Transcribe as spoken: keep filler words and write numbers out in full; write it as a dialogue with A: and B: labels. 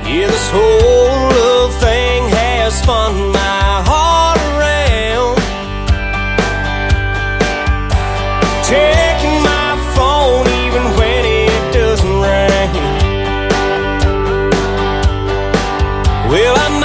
A: Yeah, this whole love thing has spun my heart around, taking my phone even when it doesn't ring. Well, I